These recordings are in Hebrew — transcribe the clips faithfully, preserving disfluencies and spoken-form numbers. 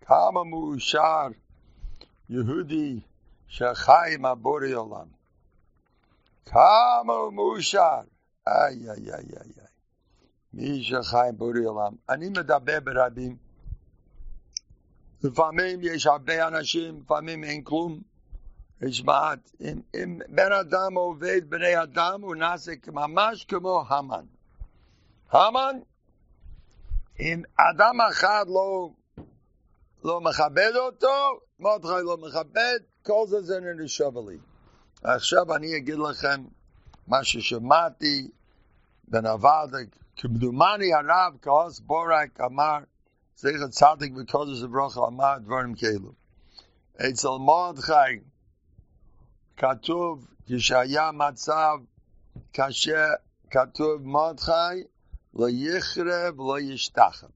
כמה מאושר יהודי שחי עם הבורא עולם. כמה הוא מאושר. איי, איי, איי, איי, איי. מי שחי עם בורא עולם. אני מדבר ברבים. לפעמים יש הרבה אנשים, לפעמים אין כלום. יש מעט. אם, אם בן אדם עובד בני אדם, הוא נעשה ממש כמו המן. המן, אם אדם אחד לא, לא מכבד אותו, מרדכי לא מכבד, כל זה זה נשווה לי. עכשיו אני אגיד לכם מה ששמעתי בנבד, כמדומני הרב כעוס בורק אמר, זכר צדיק וקודש לברכה אמר דברים כאלו. אצל מרדכי כתוב, כשהיה מצב קשה, כתוב מרדכי לא יכרה ולא ישתחווה.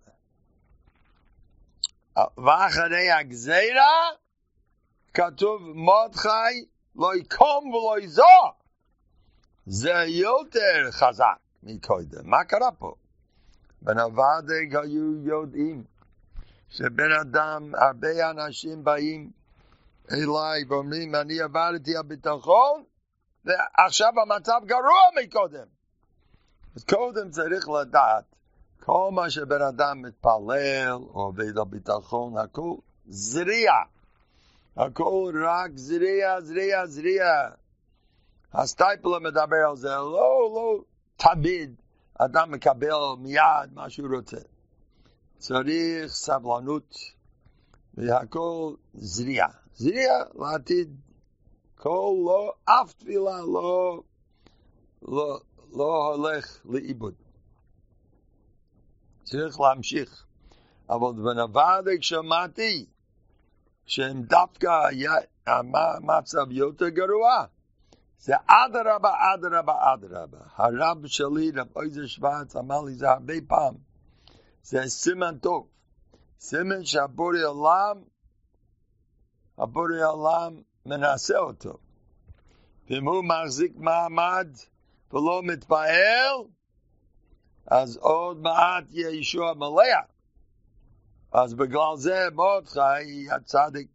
ואחרי הגזירה כתוב מרדכי לא יקום ולא יזור. זה יותר חזק מקודם. מה קרה פה? בנבד היו יודעים שבן אדם, הרבה אנשים באים אליי ואומרים, אני עברתי הביטחון ועכשיו המצב גרוע מקודם. אז קודם צריך לדעת, כל מה שבן אדם מתפלל או עובד הביטחון, הכל זריע. הכל רק זריע, זריע, זריע. הסטייפלר מדבר על זה, לא, לא תמיד אדם מקבל מיד מה שהוא רוצה. צריך סבלנות, והכל זריע. זריע לעתיד. כל לא, אף תפילה לא, לא, לא הולך לאיבוד. צריך להמשיך. אבל בנבד שמעתי שהם דווקא המצב יותר גרוע. זה אדרבה, אדרבה, אדרבה. הרב שלי, רב עוזר שוורץ, אמר לי זה הרבה פעם. זה סימן טוב. סימן שהבורא עולם, הבורא עולם מנסה אותו. ואם הוא מחזיק מעמד ולא מתפעל, אז עוד מעט יהיה ישוע מלא. אז בגלל זה מרדכי הצדיק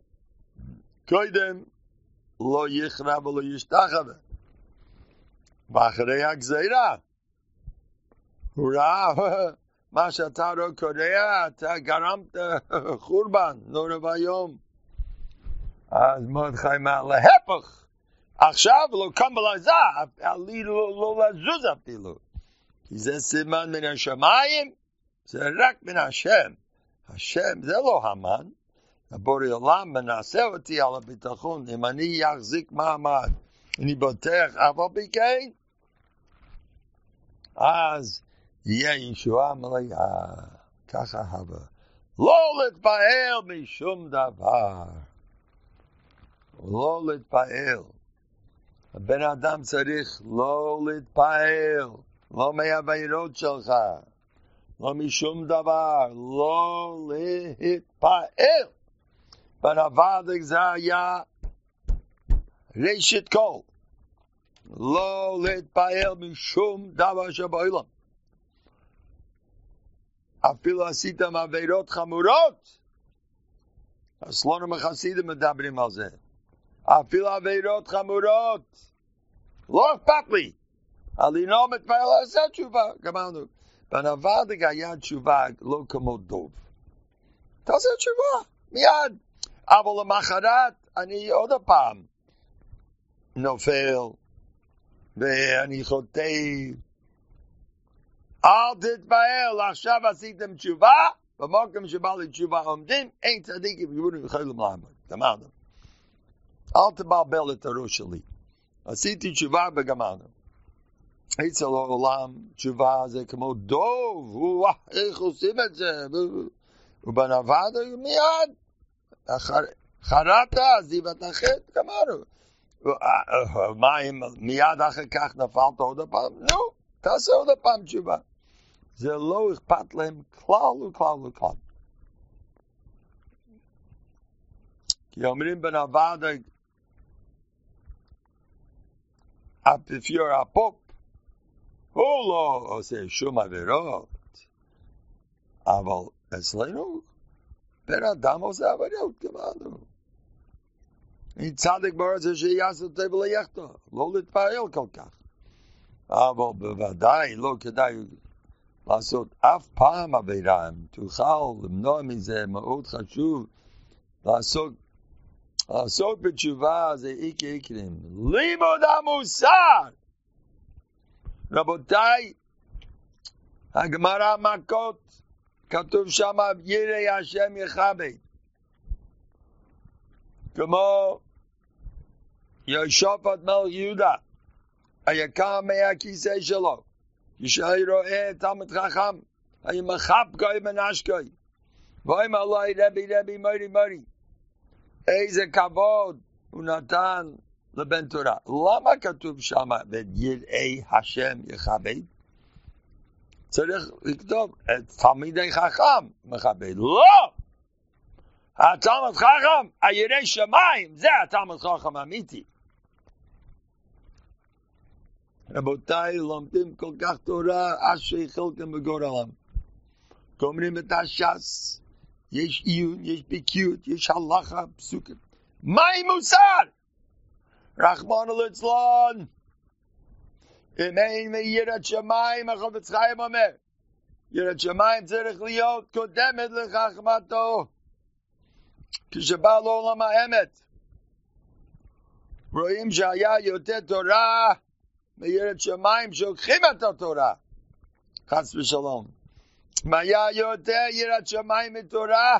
קודם לא יכרע ולא ישתחווה. ואחרי הגזירה הוא ראה מה שאתה לא קורא, אתה גרמת חורבן נורא ואיום. אז מרדכי אמר להפך, עכשיו לא קם ולעזה, עלי לא לזוז אפילו. כי זה סימן מן השמיים, זה רק מן השם. השם זה לא המן. הבורא עולם מנסה אותי על הביטחון. אם אני אחזיק מעמד, אני בוטח אף על פי כן, אז יהיה ישועה מלאה. ככה הווה. לא להתפעל משום דבר. לא להתפעל. הבן אדם צריך לא להתפעל. לא מהעבירות שלך. לא משום דבר. לא להתפעל. בנבד זה היה ראשית כל. לא להתפעל משום דבר שבעולם. אפילו עשיתם עבירות חמורות. הסלונים החסידים מדברים על זה. אפילו עבירות חמורות. לא אכפת לי. אני לא מתפעל לעשות תשובה. גמרנו. בנבד היה תשובה לא כמו דוב. תעשה תשובה. מיד. אבל למחרת אני עוד פעם נופל ואני חוטא. אל תתפעל, עכשיו עשיתם תשובה, במקום שבא לי תשובה עומדים, אין צדיקים וגמורים יכולים לעמוד. גמרנו. אל תבלבל את הראש שלי. עשיתי תשובה וגמרנו. אצל העולם תשובה זה כמו דוב, וואו, איך עושים את זה? ובנבד מיד. חרטת, עזיבת החטא, גמרנו. מה אם מיד אחר כך נפלת עוד פעם? נו, תעשה עוד פעם תשובה. זה לא אכפת להם כלל וכלל וכלל. כי אומרים בנבד, האפיפיור הפופ, הוא לא עושה שום עבירות. אבל אצלנו, בן אדם עושה עבודות, גמרנו. אם צדיק בארץ שיעשה טוב ליחדו, לא להתפעל כל כך. אבל בוודאי לא כדאי לעשות אף פעם עבירה. אם תוכל למנוע מזה, מאוד חשוב לעשות, לעשות בתשובה, זה איקי איקרים. לימוד המוסר! רבותיי, הגמרא מכות, כתוב שם, יראי השם יכבד. כמו יהושפט מלך יהודה, היה קם מהכיסא שלו, כשהיה רואה תלמיד חכם, היה מחבקוי מנשקוי, ואומר לו, רבי רבי מורי מורי, איזה כבוד הוא נתן לבן תורה. למה כתוב שם, ויראי השם יכבד? צריך לכתוב, תלמידי חכם מכבד. לא! התלמיד חכם, הירא שמיים, זה התלמיד חכם אמיתי. רבותיי, לומדים כל כך תורה, אשרי חלקם בגורלם. גומרים את הש"ס, יש עיון, יש בקיאות, יש הלכה, פסוקים. מהי מוסר? רחמנא ליצלן. אם אין מיראת שמיים, החפץ חיים אומר, יראת שמיים צריך להיות קודמת לחוכמתו. כשבא לעולם האמת, רואים שהיה יותר תורה מיראת שמיים שלוקחים את התורה, חס ושלום. אם היה יותר יראת שמיים מתורה,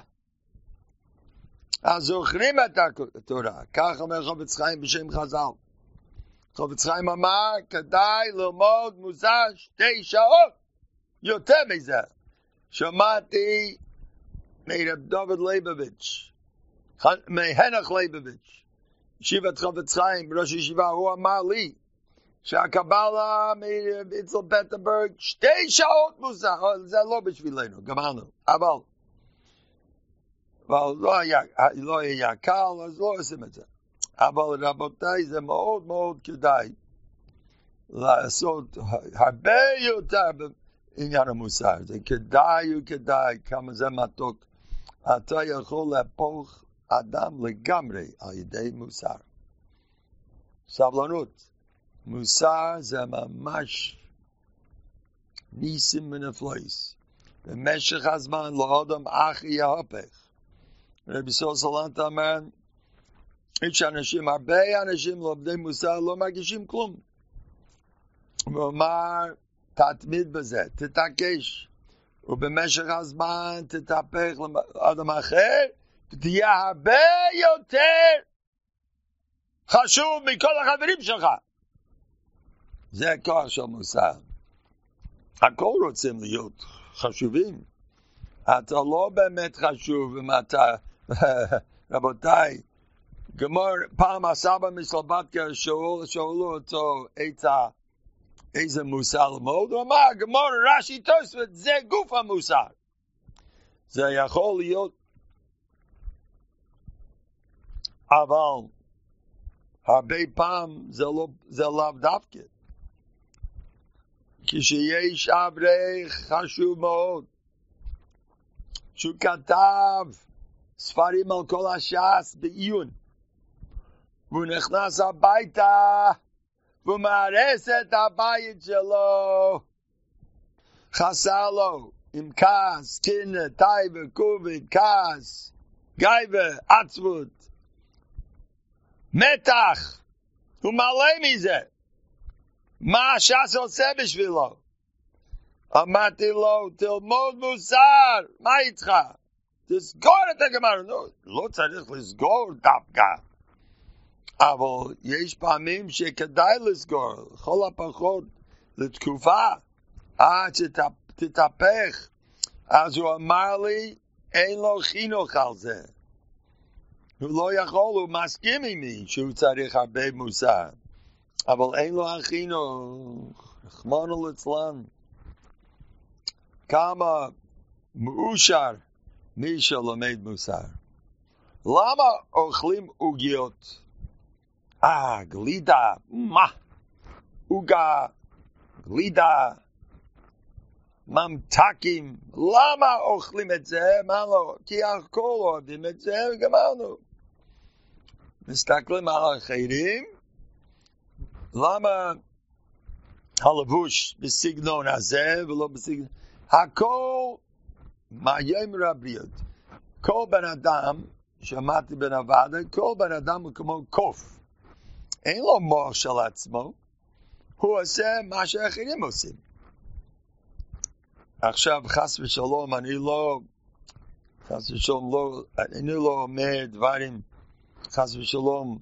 אז זוכרים את התורה. כך אומר חפץ חיים בשם חז"ל. חפץ חיים אמר, כדאי ללמוד מוסר שתי שעות, יותר מזה. שמעתי מרב דוד ליבוביץ', מהנך ליבוביץ', ישיבת חפץ חיים, ראש ישיבה, הוא אמר לי, שהקבלה מאצל פטרבורג, שתי שעות מוסר, זה לא בשבילנו, גמרנו, אבל, אבל לא היה, לא היה קל, אז לא עושים את זה. אבל רבותיי, זה מאוד מאוד כדאי לעשות הרבה יותר בעניין המוסר. זה כדאי וכדאי, כמה זה מתוק. אתה יכול להפוך אדם לגמרי על ידי מוסר. סבלנות. מוסר זה ממש ניסים ונפלאות. במשך הזמן לאדם אחי יהפך. רבי סוסלנט אמר, יש אנשים, הרבה אנשים לומדי מוסר לא מרגישים כלום. הוא אומר, תתמיד בזה, תתעקש, ובמשך הזמן תתהפך לאדם אחר, ותהיה הרבה יותר חשוב מכל החברים שלך. זה הכוח של מוסר. הכל רוצים להיות חשובים. אתה לא באמת חשוב אם אתה, רבותיי, גמור, פעם הסבא מסלובדקה שאול, שאולו אותו איתה, איזה מוסר למוד, הוא אמר, גמור רש"י תוספות, זה גוף המוסר. זה יכול להיות, אבל הרבה פעם זה לא, זה לאו דווקא. כשיש אברך חשוב מאוד, שהוא כתב ספרים על כל הש"ס בעיון, והוא נכנס הביתה, והוא מארס את הבית שלו. חסר לו עם כעס, קנאה, טייבה, כובד, כעס, גייבה, עצבות, מתח. הוא מלא מזה. מה הש"ס עושה בשבילו? אמרתי לו, תלמוד מוסר, מה איתך? תסגור את הגמרא. לא, לא צריך לסגור דווקא. אבל יש פעמים שכדאי לסגור, לכל הפחות לתקופה, עד שתתהפך. אז הוא אמר לי, אין לו חינוך על זה. הוא לא יכול, הוא מסכים עמי שהוא צריך הרבה מוסר. אבל אין לו החינוך, רחמנא ליצלן. כמה מאושר מי שלומד מוסר. למה אוכלים עוגיות? אה, גלידה, מה? עוגה, גלידה, ממתקים. למה אוכלים את זה? מה לא? כי הכל אוהבים את זה, וגמרנו. מסתכלים על האחרים, למה הלבוש בסגנון הזה ולא בסגנון... הכל מהיום רביות. כל בן אדם, שמעתי בן הוועדה, כל בן אדם הוא כמו קוף. אין לו מוח של עצמו, הוא עושה מה שאחרים עושים. עכשיו, חס ושלום, אני לא, חס ושלום, לא, אני לא אומר דברים, חס ושלום,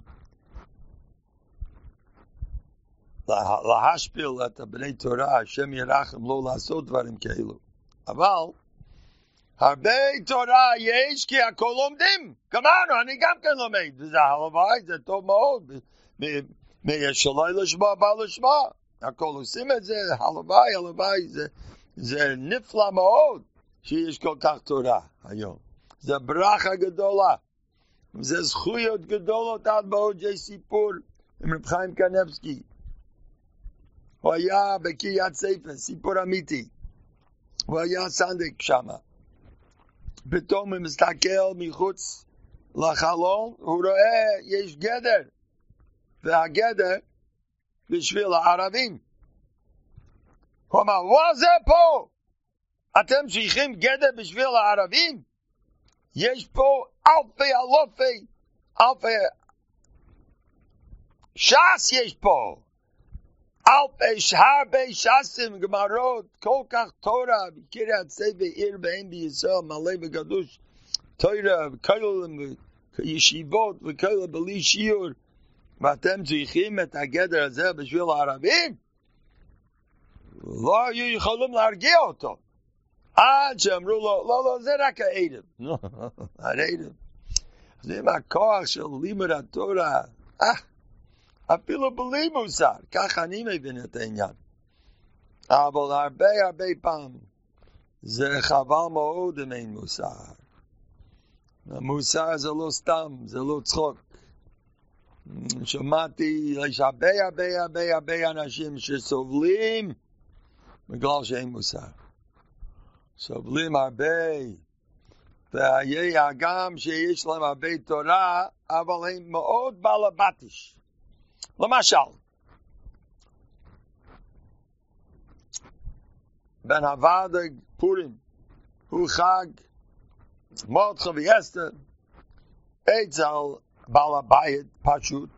להשפיל את הבני תורה, השם ירחם לא לעשות דברים כאלו. אבל, הרבה תורה יש כי הכל לומדים. גמרנו, אני גם כן לומד, וזה הלוואי, זה טוב מאוד. יש שלא לשמוע, בא לשמוע. הכל עושים את זה, הלוואי, הלוואי, זה, זה נפלא מאוד שיש כל כך תורה היום. זה ברכה גדולה. זה זכויות גדולות עד מאוד, יש סיפור עם רב חיים קניבסקי. הוא היה בקריית ספר, סיפור אמיתי. הוא היה סנדק שמה. פתאום הוא מסתכל מחוץ לחלון, הוא רואה יש גדר, והגדר בשביל הערבים. הוא אמר, מה זה פה? אתם צריכים גדר בשביל הערבים? יש פה אלפי אלפי, אלפי, ש"ס יש פה. אלפי, הרבה ש"סים, גמרות, כל כך תורה, בקריית ספר, עיר ואם בישראל, מלא וגדוש, תורה, וכאלה, ישיבות, וכאלה בלי שיעור, ואתם צריכים את הגדר הזה בשביל הערבים? לא היו יכולים להרגיע אותו. עד שאמרו לו, לא, לא, זה רק הערב. הערב. זה עם הכוח של לימוד התורה. אה, אפילו בלי מוסר. כך אני מבין את העניין. אבל הרבה הרבה פעם, זה חבל מאוד אם אין מוסר. המוסר זה לא סתם, זה לא צחוק. שמעתי, יש הרבה הרבה הרבה הרבה אנשים שסובלים בגלל שאין מוסר. סובלים הרבה, והיה גם שיש להם הרבה תורה, אבל הם מאוד בעלבתיש. למשל, בן הוועדה פורים, הוא חג, מרדכי ואסתר, אצל בעל הבית פשוט.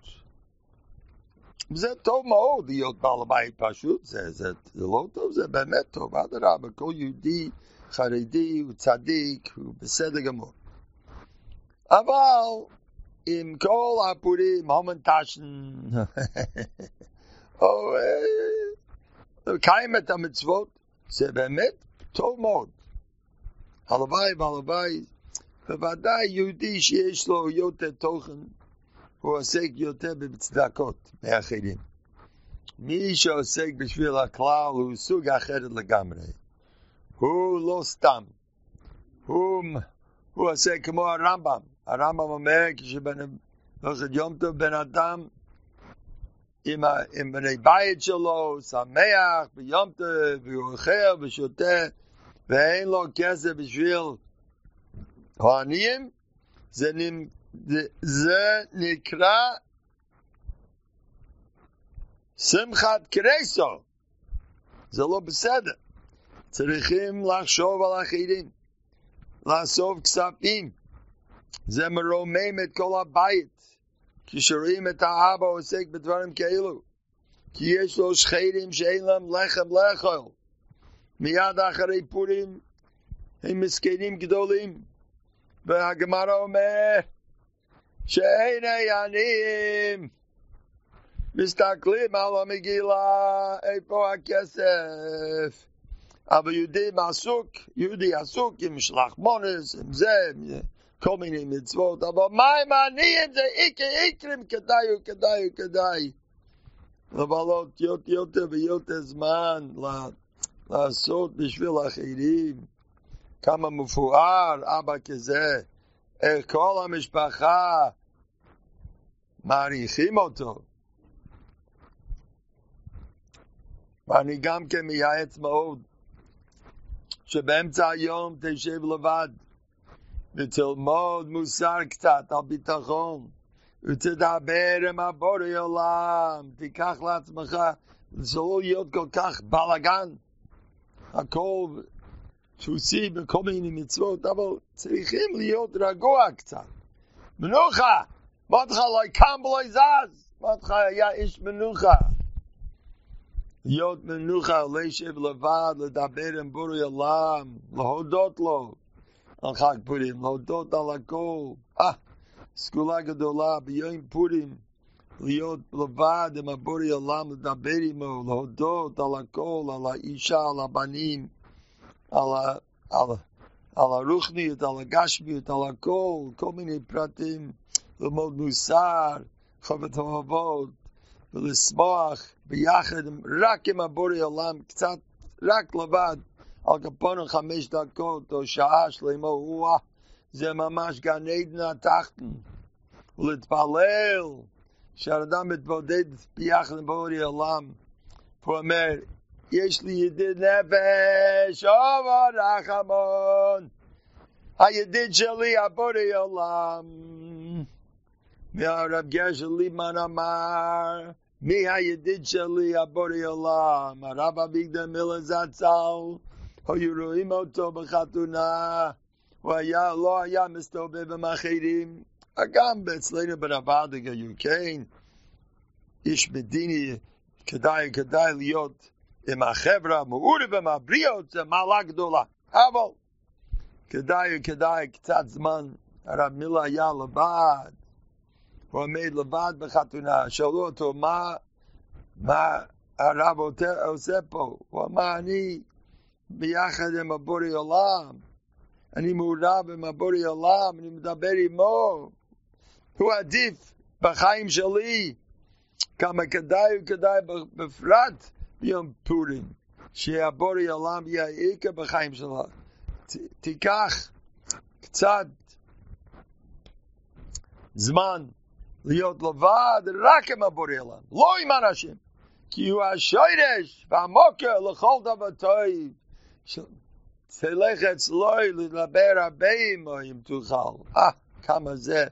זה טוב מאוד להיות בעל הבית פשוט, זה, זה, זה לא טוב, זה באמת טוב. אדרבה, כל יהודי חרדי הוא צדיק, הוא בסדר גמור. אבל עם כל הפורים, הומנטשן, או קיים את המצוות, זה באמת טוב מאוד. הלוואי והלוואי, בוודאי יהודי שיש לו יותר תוכן, הוא עוסק יותר בצדקות מאחרים. מי שעוסק בשביל הכלל הוא סוג אחרת לגמרי. הוא לא סתם. הוא, הוא עושה כמו הרמב"ם. הרמב"ם אומר כשבן יום טוב בן אדם עם, עם בני בית שלו, שמח ביום טוב, והוא אוכל ושותה, ואין לו כסף בשביל העניים, זה, זה, זה נקרא שמחת קרייסו. זה לא בסדר. צריכים לחשוב על אחרים, לאסוף כספים. זה מרומם את כל הבית. כשרואים את האבא עוסק בדברים כאלו. כי יש לו שכנים שאין להם לחם לאכול. מיד אחרי פורים הם מסכנים גדולים. והגמרא אומר שאין העניים מסתכלים על המגילה, איפה הכסף. אבל יהודי עסוק, יהודי עסוק עם שלחמונס, עם זה, עם כל מיני מצוות, אבל מה עם העניים? זה איקר איקרים, כדאי וכדאי וכדאי. אבל יותר ויותר זמן לעשות בשביל אחרים. כמה מפואר אבא כזה, איך כל המשפחה מעריכים אותו. ואני גם כן מייעץ מאוד שבאמצע היום תשב לבד, ותלמוד מוסר קצת על ביטחון, ותדבר עם הבורא עולם, תיקח לעצמך, זה לא להיות כל כך בלגן, הכל דפוסי בכל מיני מצוות, אבל צריכים להיות רגוע קצת. מנוחה, מרדכי לא קם ולא זז, מרדכי היה איש מנוחה. להיות מנוחה, לשב לבד, לדבר עם בורא עולם, להודות לו על חג פורים, להודות על הכל. אה, סגולה גדולה ביום פורים, להיות לבד עם הבורא עולם, לדבר עמו, להודות על הכל, על האישה, על הבנים, על, ה, על, על הרוחניות, על הגשמיות, על הכל, כל מיני פרטים, ללמוד מוסר, חובת אוהבות, ולשמוח ביחד, רק עם הבורא עולם, קצת, רק לבד, על כפונו חמש דקות, או שעה שלמה, וואה, זה ממש גן עדן התחתן, ולהתפלל, שהאדם מתבודד ביחד עם בורא עולם, הוא אומר, יש לי ידיד נפש, אוהב רחמון, הידיד שלי, הבורא עולם, והרב גרשל ליבמן אמר, מי הידיד שלי, הבורא עולם? הרב אביגדור מילר זצ"ל, היו רואים אותו בחתונה, הוא היה, לא היה מסתובב עם אחרים, גם אצלנו ברבדג היו, כן, איש מדיני, כדאי, כדאי להיות עם החברה, מעורב עם הבריות, זה מעלה גדולה, אבל כדאי, כדאי, קצת זמן, הרב מילר היה לבד, הוא עמד לבד בחתונה, שאלו אותו, מה, מה הרב עושה פה? הוא אמר, אני ביחד עם הבורא עולם, אני מעורב עם הבורא עולם, אני מדבר עמו, הוא עדיף בחיים שלי, כמה כדאי וכדאי בפרט ביום פורים, שהבורא עולם יהיה עיקר בחיים שלך. ת, תיקח קצת זמן, להיות לבד רק עם הבורא עולם, לא עם אנשים, כי הוא השורש והמוקר לכל דבר טוב. תלך אצלו לדבר הרבה עמו אם תוכל. אה, כמה זה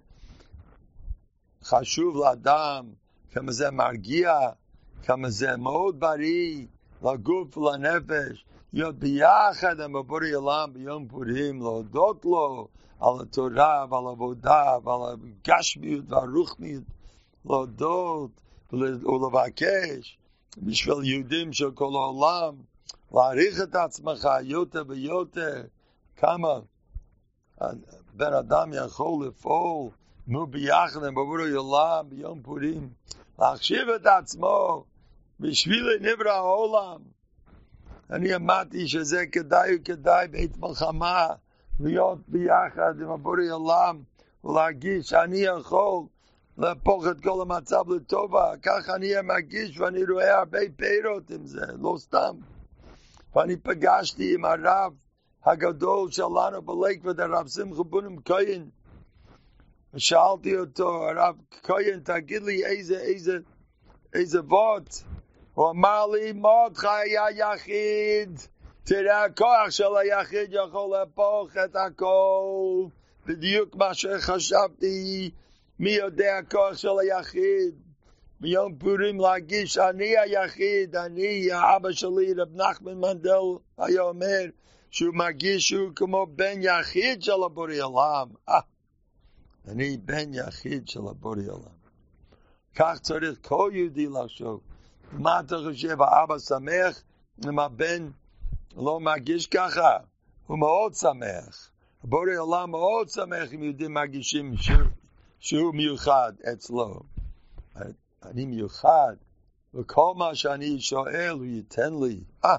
חשוב לאדם, כמה זה מרגיע, כמה זה מאוד בריא לגוף ולנפש, להיות ביחד עם הבורא עולם ביום פורים, להודות לו על התורה ועל העבודה ועל הגשמיות והרוחניות, להודות ולבקש בשביל יהודים של כל העולם, להעריך את עצמך יותר ויותר, כמה בן אדם יכול לפעול נו ביחד עם בורא עולם ביום פורים, להחשיב את עצמו בשביל נברא העולם. אני אמרתי שזה כדאי וכדאי בעת מלחמה, להיות ביחד עם הבורא עולם ולהרגיש שאני יכול להפוך את כל המצב לטובה, כך אני מרגיש ואני רואה הרבה פירות עם זה, לא סתם. ואני פגשתי עם הרב הגדול שלנו בליכוד, הרב שמחה בונם כהן, ושאלתי אותו, הרב כהן, תגיד לי איזה, איזה, איזה וורט. הוא אמר לי, מרדכי היה יחיד, תראה, הכוח של היחיד יכול להפוך את הכל, בדיוק מה שחשבתי, מי יודע הכוח של היחיד, ביום פורים להגיש, אני היחיד, אני, האבא שלי, רב נחמן מנדל, היה אומר, שהוא מרגיש שהוא כמו בן יחיד של הבורא עולם. אה, אני בן יחיד של הבורא עולם. כך צריך כל יהודי לחשוב. מה אתה חושב, האבא שמח, אם הבן לא מרגיש ככה? הוא מאוד שמח. הבורא עולם מאוד שמח אם יהודים מרגישים שהוא, שהוא מיוחד אצלו. אני מיוחד, וכל מה שאני שואל הוא ייתן לי. אה.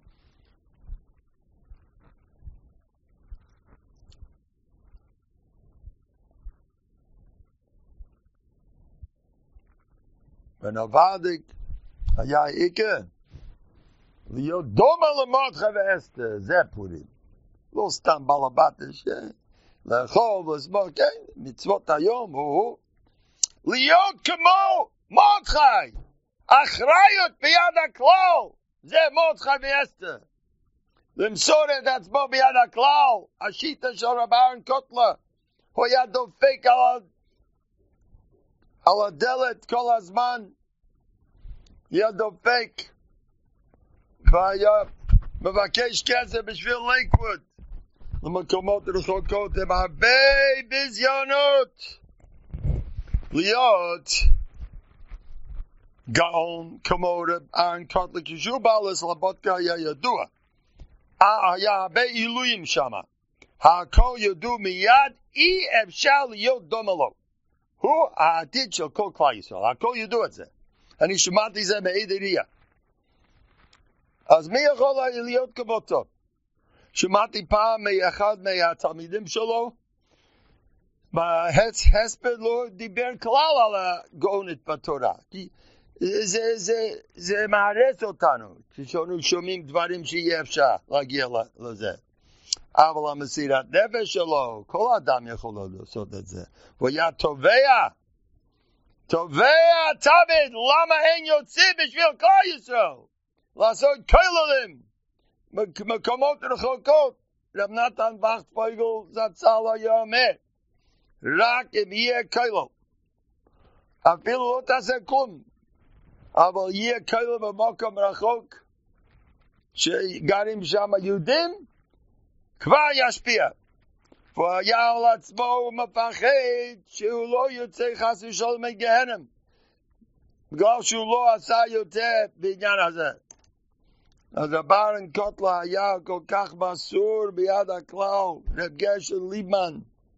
ונבדיק היה עיקר להיות דומה למרדכי ואסתר, זה פורים. לא סתם בלבטש, לאכול ולשמור, כן, מצוות היום הוא להיות כמו מרדכי, אחריות ביד הכלל, זה מרדכי ואסתר. למסורת עצמו ביד הכלל, השיטה של רב אהרון קוטלר, הוא היה דופק על, על הדלת כל הזמן, היה דופק, והיה מבקש כסף בשביל לייקווד, למקומות רחוקות, הם הרבה ביזיונות, להיות גאון כמו רב אהרון קוטלר, כשהוא בא לסלבודקה היה ידוע, היה הרבה עילויים שם, הכל ידעו מיד, אי אפשר להיות דומה לו, הוא העתיד של כל כלל ישראל, הכל ידעו את זה, אני שמעתי זה מעד עירייה, אז מי יכול להיות כמותו? שמעתי פעם מאחד מהתלמידים שלו, בהספד לא דיבר כלל על הגאונות בתורה, כי זה, זה, זה מערץ אותנו, כשאנו שומעים דברים שיהיה אפשר להגיע לזה. אבל המסירת נפש שלו, כל אדם יכול לעשות את זה. הוא היה תובע, תובע תמיד, למה אין יוצאים בשביל כל ישראל? לעשות כוללים, מקומות רחוקות. רב נתן וכטפויגל זצ"ל היה אומר, רק אם יהיה כולל. אפילו לא תעשה כלום. אבל יהיה כולל במקום רחוק, שגרים שם יהודים, כבר ישפיע. והוא היה על עצמו מפחד שהוא לא יוצא חס ושלום מגהנם, בגלל שהוא לא עשה יותר בעניין הזה. אז רב אהרון קוטלר היה כל כך מסור ביד הכלל, רב גרשון ליבמן,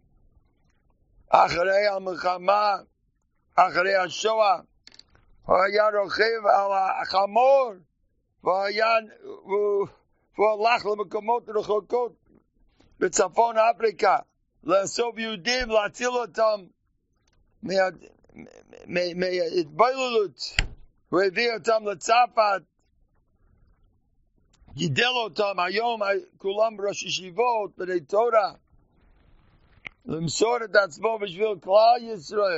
אחרי המלחמה, אחרי השואה, הוא היה רוכב על החמור, והוא היה, והוא הלך למקומות רחוקות בצפון אפריקה, לאסוף יהודים, להציל אותם מהתבוללות. הוא הביא אותם לצרפת, גידל אותם, היום כולם ראש ישיבות, בני תורה, למסור את עצמו בשביל כלל ישראל,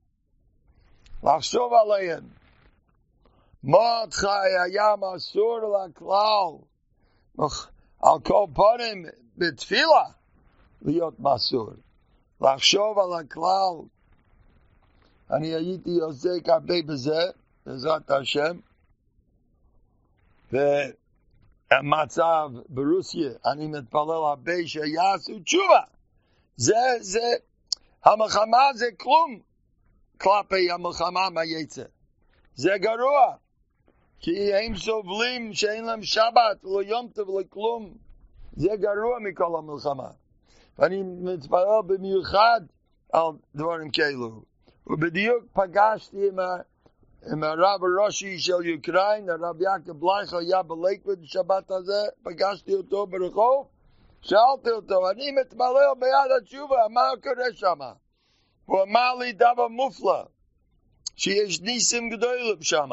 לחשוב עליהם. מרדכי היה מסור לכלל, על כל פנים בתפילה להיות מסור, לחשוב על הכלל. אני הייתי עוסק הרבה בזה, בעזרת השם, והמצב ברוסיה, אני מתפלל הרבה שיעשו תשובה. זה, זה, המלחמה זה כלום כלפי המלחמה מהיצר. זה גרוע, כי הם סובלים שאין להם שבת ולא יום טוב ולא כלום. זה גרוע מכל המלחמה. ואני מתפלל במיוחד על דברים כאלו. ובדיוק פגשתי עם, ה, עם הרב הראשי של יוקראין, הרב יעקב בלייך היה בלייקווד שבת הזה, פגשתי אותו ברחוב, שאלתי אותו, אני מתפלל ביד התשובה, מה קורה שם? הוא אמר לי דבר מופלא, שיש ניסים גדולים שם,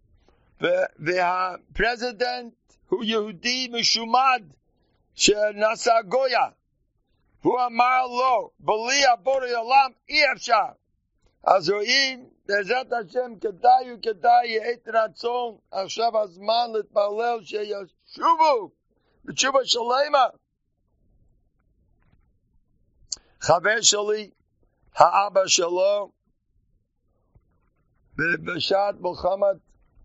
והפרזידנט הוא יהודי משומד שנעשה גויה, הוא אמר לו, בלי הבורא עולם אי אפשר. אז רואים, בעזרת השם כדאי וכדאי יעת רצון, עכשיו הזמן להתפלל שישובו בתשובה שלמה. חבר שלי, האבא שלו, בשעת מלחמת,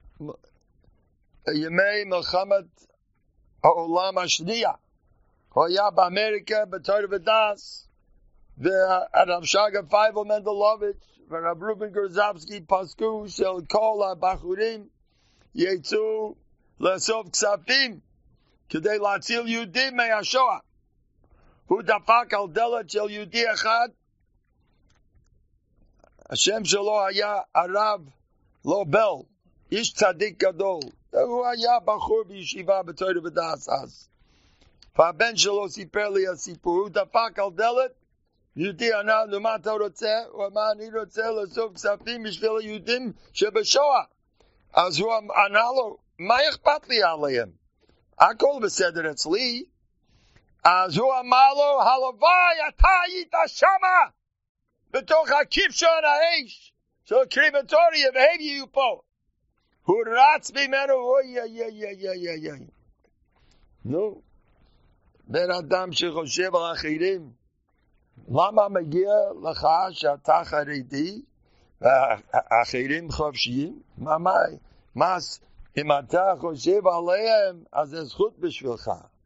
ימי מלחמת העולם השנייה, הוא היה באמריקה בתורה ודעת, והרב שרגא פייבל מנדלוביץ' והרב רובן גרזבסקי פסקו של כל הבחורים יצאו לאסוף כספים כדי להציל יהודים מהשואה. הוא דפק על דלת של יהודי אחד, השם שלו היה הרב לובל, איש צדיק גדול, הוא היה בחור בישיבה בתורה ודעת אז. והבן שלו סיפר לי הסיפור, הוא דפק על דלת, יהודי ענה, נו מה אתה רוצה? הוא אמר, אני רוצה לאסוף כספים בשביל היהודים שבשואה. אז הוא ענה לו, מה אכפת לי עליהם? הכל בסדר אצלי. אז הוא אמר לו, הלוואי אתה היית שמה, בתוך הכבשון האש של הקרימטוריה, והם יהיו פה. הוא רץ ממנו, אוי אוי אוי אוי אוי אוי. נו, בן אדם שחושב על אחרים, למה מגיע לך שאתה חרדי והאחרים חופשיים? מה, מה, מה, אם אתה חושב עליהם, אז זה זכות בשבילך.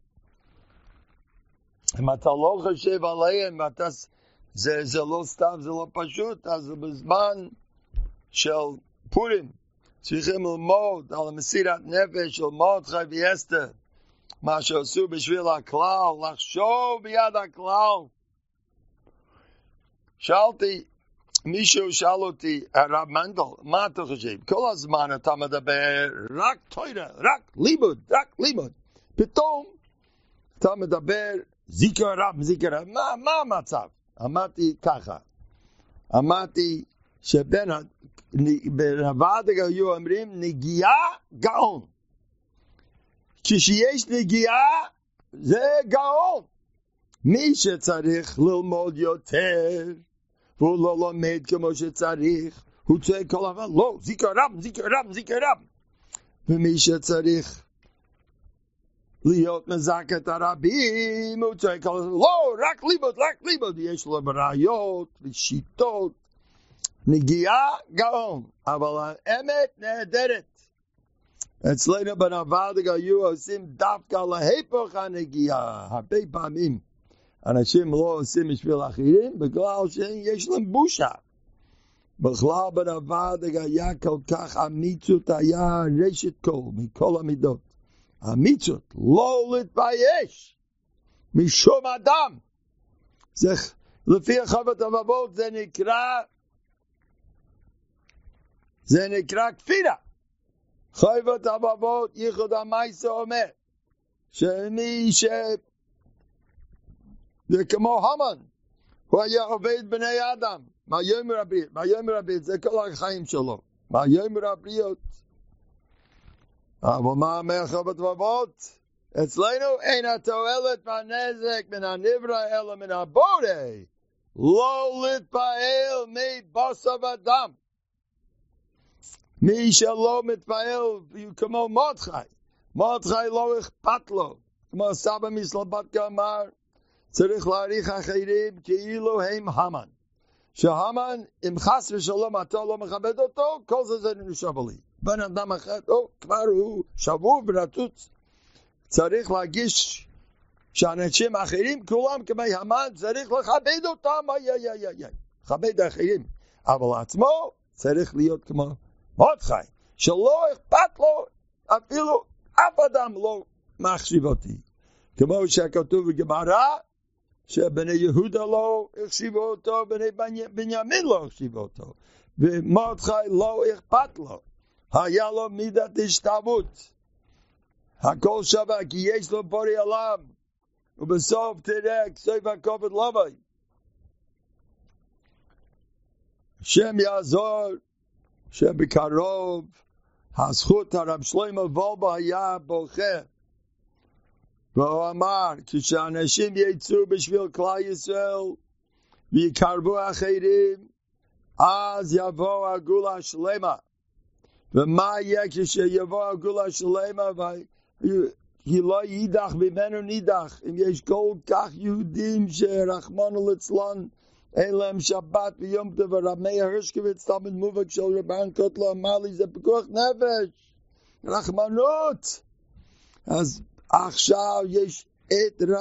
אם אתה לא חושב עליהם, אתה, זה, זה לא סתם, זה לא פשוט, אז בזמן של פורים צריכים ללמוד על מסירת נפש של מרדכי ואסתר, מה שעשו בשביל הכלל, לחשוב ביד הכלל. שאלתי, מישהו שאל אותי, הרב מנדל, מה אתה חושב? כל הזמן אתה מדבר רק תורה, רק לימוד, רק לימוד. פתאום אתה מדבר זיקר רב, זיקר רב. מה, מה המצב? אמרתי ככה, אמרתי שבין הוועד היו אומרים נגיעה גאון. כשיש נגיעה זה גאון. מי שצריך ללמוד יותר והוא לא לומד כמו שצריך, הוא צועק כל הזמן, לא, זיקר רב, זיקר רב, זיקר רב. ומי שצריך להיות מזכת הרבים, הוא צועק כל הזמן, לא, רק לימוד, רק לימוד. יש לו בעיות ושיטות, נגיעה גאון, אבל האמת נהדרת. אצלנו בנווד היו עושים דווקא להיפך הנגיעה, הרבה פעמים. אנשים לא עושים בשביל אחרים, בגלל שיש להם בושה. בכלל בנווד היה כל כך, המיצות היה רשת כל, מכל המידות. המיצות, לא להתבייש, משום אדם. זה, לפי חובת הלבבות זה נקרא, זה נקרא כפירה. חובת הלבבות, ייחוד המייסה אומר, שמי ש... זה כמו המן, הוא היה עובד בני אדם, מה יאמר הברית, מה יאמר הברית, זה כל החיים שלו, מה יאמר הברית. אבל מה אומר חובת הלבבות? אצלנו אין התועלת והנזק מן הנברא אלא מן הבורא, לא להתפעל מבשר ודם. מי שלא מתפעל כמו מרדכי, מרדכי לא אכפת לו, כמו סבא מסלובודקה אמר, צריך להעריך אחרים כאילו הם המן. שהמן, אם חס ושלום אתה לא מכבד אותו, כל זה זה נשאב לי. בן אדם אחד, או, כבר הוא שבוב ורצוץ. צריך להגיש שאנשים אחרים, כולם כמו המן, צריך לכבד אותם, איי, איי, איי, איי. לכבד אחרים. אבל עצמו צריך להיות כמו מרדכי, שלא אכפת לו, אפילו אף אדם לא מחשיב אותי. כמו שכתוב בגמרא, שבני יהודה לא החשיבו אותו, בני בנימין לא החשיבו אותו, ומרדכי לא אכפת לו, היה לו מידת השתוות, הכל שווה כי יש לו בורא עולם, ובסוף תראה כסף הכובד לוי. השם יעזור שבקרוב הזכות הרב שלמה וולבה היה בוכה, והוא אמר, כשאנשים יצאו בשביל כלל ישראל ויקרבו אחרים, אז יבוא הגאולה השלמה. ומה יהיה כשיבוא הגאולה השלמה והיא לא יידח ממנו נידח? אם יש כל כך יהודים שרחמנא ליצלן אין להם שבת ויום טוב, ורב מאיר הרשקוביץ תלמיד מובהק של רבן קוטלר אמר לי, זה פיקוח נפש, רחמנות. אז עכשיו יש את